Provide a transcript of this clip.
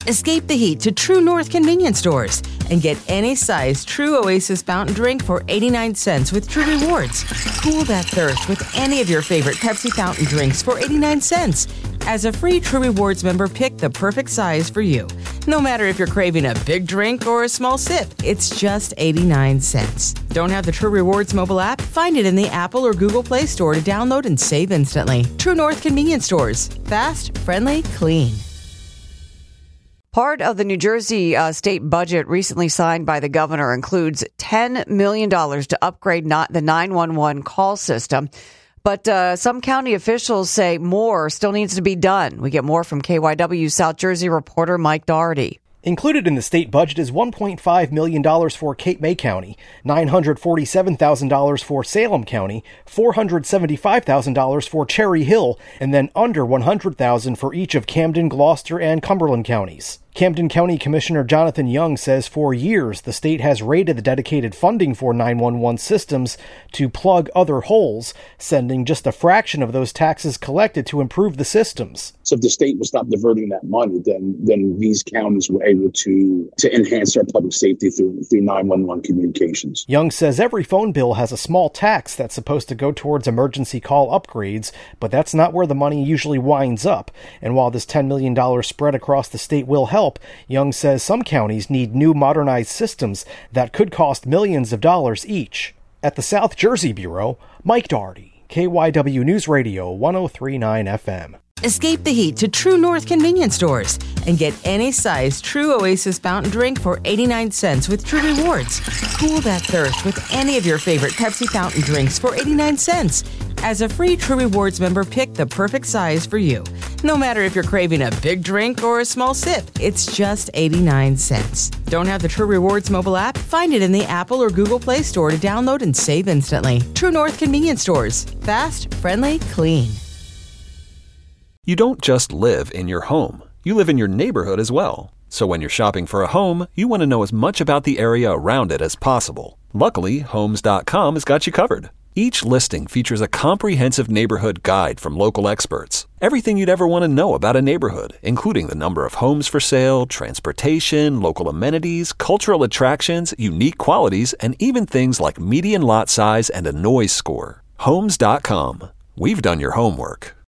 Escape the heat to True North convenience stores and get any size True Oasis fountain drink for 89 cents with True Rewards. Cool that thirst with any of your favorite Pepsi fountain drinks for 89 cents. As a free True Rewards member, pick the perfect size for you. No matter if you're craving a big drink or a small sip, it's just 89 cents. Don't have the True Rewards mobile app? Find it in the Apple or Google Play Store to download and save instantly. True North convenience stores. Fast, friendly, clean. Part of the New Jersey state budget recently signed by the governor includes $10 million to upgrade the 911 call system. But some county officials say more still needs to be done. We get more from KYW South Jersey reporter Mike Doherty. Included in the state budget is $1.5 million for Cape May County, $947,000 for Salem County, $475,000 for Cherry Hill, and then under $100,000 for each of Camden, Gloucester, and Cumberland counties. Camden County Commissioner Jonathan Young says for years the state has raided the dedicated funding for 911 systems to plug other holes, sending just a fraction of those taxes collected to improve the systems. So if the state would stop diverting that money, then these counties were able to enhance our public safety through 911 communications. Young says every phone bill has a small tax that's supposed to go towards emergency call upgrades, but that's not where the money usually winds up. And while this $10 million spread across the state will help, Young says some counties need new modernized systems that could cost millions of dollars each. At the South Jersey Bureau, Mike Doherty, KYW News Radio 103.9 FM. Escape the heat to True North convenience stores and get any size True Oasis fountain drink for 89 cents with True Rewards. Cool that thirst with any of your favorite Pepsi fountain drinks for 89 cents. As a free True Rewards member, pick the perfect size for you. No matter if you're craving a big drink or a small sip, it's just 89 cents. Don't have the True Rewards mobile app? Find it in the Apple or Google Play Store to download and save instantly. True North convenience stores. Fast, friendly, clean. You don't just live in your home. You live in your neighborhood as well. So when you're shopping for a home, you want to know as much about the area around it as possible. Luckily, Homes.com has got you covered. Each listing features a comprehensive neighborhood guide from local experts. Everything you'd ever want to know about a neighborhood, including the number of homes for sale, transportation, local amenities, cultural attractions, unique qualities, and even things like median lot size and a noise score. Homes.com. We've done your homework.